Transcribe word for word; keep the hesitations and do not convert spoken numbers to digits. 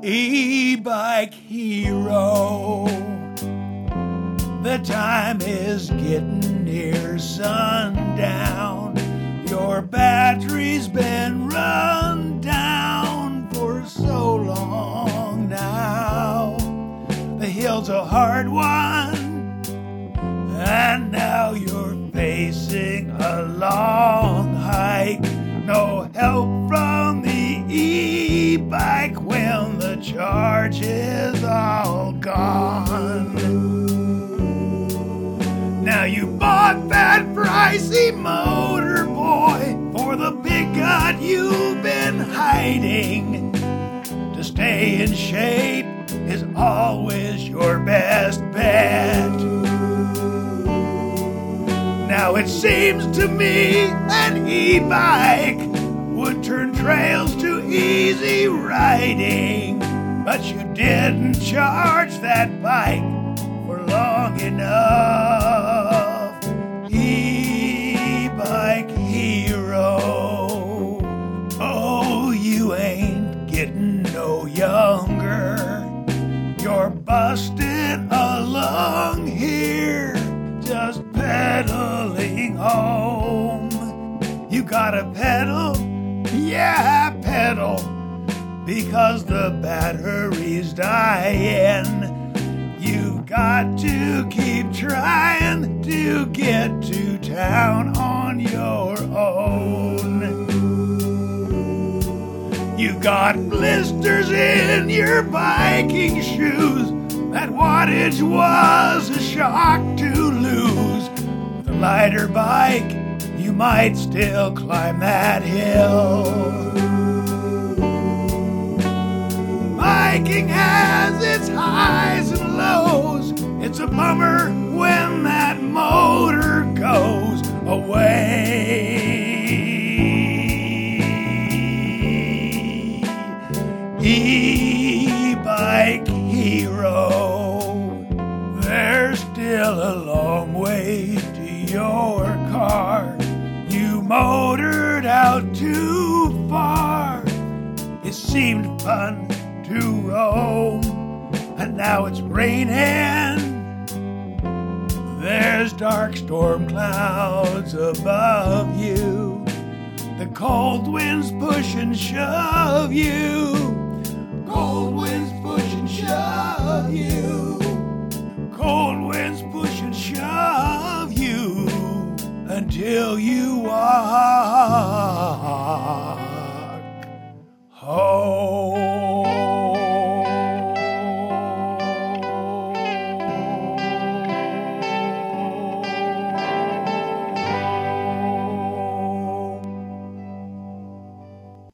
E-bike hero. The time is getting near sundown. Your battery's been run down for so long now. The hill's a hard one, and now you're facing a long hike. No help from the e-bike when the charge is all gone. Now you bought that pricey motor, boy, for the big gut you've been hiding. To stay in shape is always your best bet. Now it seems to me an e-bike would turn trails to easy riding, but you didn't charge that bike for long enough. E-bike hero. Oh, you ain't getting no younger. You're busting along here, just pedaling home. You gotta pedal, yeah, pedal, because the battery's dying. You've got to keep trying to get to town on your own. You got blisters in your biking shoes. That wattage was a shock to lose. With a lighter bike, you might still climb that hill. Biking has its highs and lows. It's a bummer when that motor goes away. E-bike hero. There's still a long way to your car. You motored out too far. It seemed fun to roam, and now it's raining. There's dark storm clouds above you. The cold winds push and shove you. Cold winds push and shove you. Cold winds push and shove you until you are